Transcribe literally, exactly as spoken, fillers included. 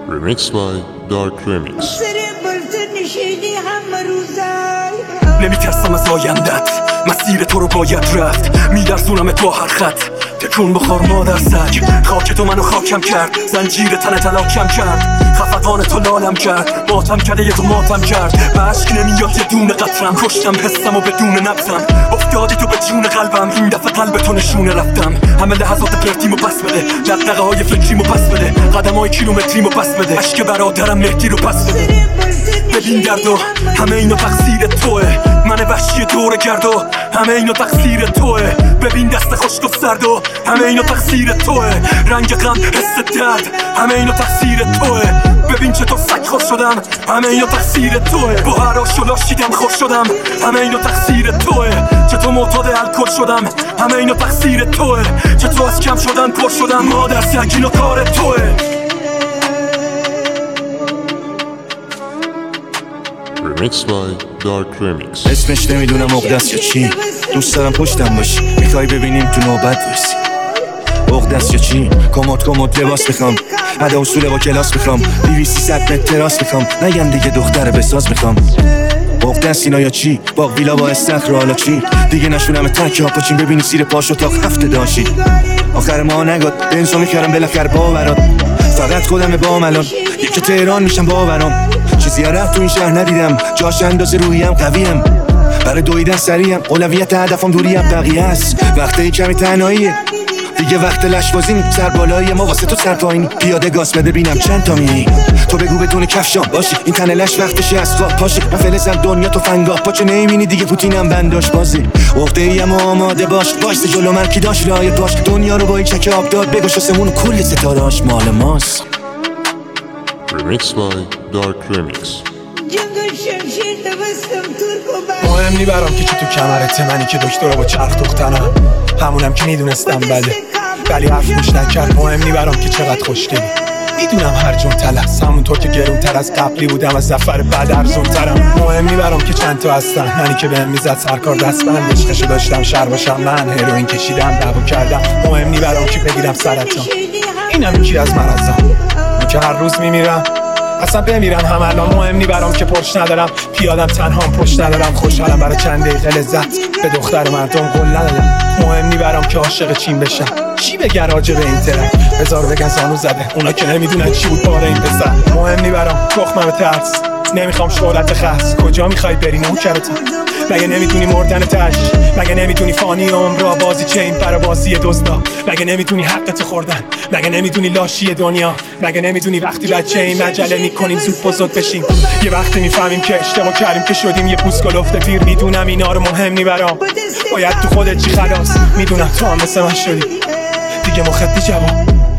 Remixed by Dark Remix. نمیترسم از آیندت، مسیر تو رو باید رفت. میلرزونمت با هر خط، تکون بخور مادر سگ. خاک تو منو خاکم کرد، زنجیر تن تلاکم کرد. خفقان تو لالم کرد، ماتم کرده یه تو ماتم کرد. به عشق نمیاد یه دونه قطرم، کشتم حسم و بدون نبزم. افتادی تو به جون قلبم، این دفعه قلب تو نشونه رفتم. همه لحظات پرتیمو پس بده، دقدقه های فکریمو پس بده، قدم های کیلومتریمو پس بده، عشق برادرم مهدی رو پس بده. ببین دردو همه اینو تقصیر توه، من وحشی دور گردو همه اینو تقصیر توه. ببین دست خشک و سردو همه اینو تقصیر توه. رنگ غم حس درد همه اینو تقصیر توه. ببین چطور سگ خوش شدم همه اینو تقصیر توه. با هر آش و لاشیدم خوش شدم همه اینو تقصیر توه. چطور معتاد الکل شدم همه اینو تقصیر توه. چطور از کم شدن پر شدم مادر سگ اینو کار توه. Remixed by Dark Remix. اسمش نمیدونم مقدس یا چی، دوست دارم پشتم باشی، میخوای ببینیم تو نوبت وایسی. مقدس یا چی، کمد کمد لباس میخوام، ادا اصول با کلاس میخوام، بیوی سیصد متر تراس میخوام، نگم دیگه دختر بساز میخوام. مقدس اینا یا چی، باغ ویلا با استخر حالا چی، دیگه نشونم تک ها پاچین ببینی سیر پاش اتاق هفته داشی. آخر ما نگاد بنزو میکردم بالاخره باورات، فقط خودم با الان یکی تهران میشم باورام. چیزی رفت تو این شهر ندیدم، جاش اندازه روحیم قویم، برای دویدن سریم، اولویت هدفم دوریم بقیه است. وقتی کمی تنهاییه دیگه، وقت لشبازی نی، سر بالایی ما واسه تو سر پایینی. پیاده گاز بده بینم چند تا میری، تو بگو بدون کفشام باشی، این تنه لش وقتشه از خواب پاشی. من فلزم دنیا تو فنگاه پاچه نمیبینی دیگه، پوتینم بنداش بازی. عقده‌ایم و آماده باش، وایس جلو من کی داشت رای باش. دنیا رو با این چک آب داد بگوش آسمون کل ستاره‌اش مال ماست. Remixed by Dark Remix. مهم نی برام که چی تو کمرته، منی که دکترا با چرخ دختنم، همونم که میدونستم بله ولی حرف گوش نکرد. مهم نی برام که چقدر خوشگلی، میدونم هر جون تلس، همونطور که گرون تر از قبلی بودم، از زفر بعد ارزون ترم. مهم نی برام که چند تا هستن، منی که بهم میزد سرکار دستبند، عشقشو داشتم شر باشم، من هروئین کشیدم دعوا کردم. مهم نی برام که بگیرم سرطان، اینم یکی از مرضام، من که هر روز میمیرم اصلا بمیرم هم الان. مهم نی برام که پرش ندارم، پیادم تنهام پشت ندارم، خوشحالم برای چند دقیقه لذت، به دختر مردم قول ندادم. مهم نی برام که عاشق چین بشم، چی بگن راجع به این ترک، بذار بگن زانو زده اونا که نمیدونن چی بود بار این پسر. مهم نی برام تخمم ترس، نمیخوام شهرت خاص، کجا میخوای بری نوکرتم، مگه نمیدونی مردن تش، مگه نمیدونی فانی عمر بازی چه این پر بازی دزدا، مگه نمیدونی حقت خوردن، مگه نمیدونی لاشی دنیا، مگه نمیدونی وقتی بچه این مجله میکنیم زود بزرگ بشیم. یه وقتی میفهمیم که اشتباه کردیم که شدیم یه پوست گلفته پیر. میدونم اینا رو مهم نی برام، باید تو خودت چی خلاص، میدونم تو هم مثل من شدی دیگه مخدی جواب.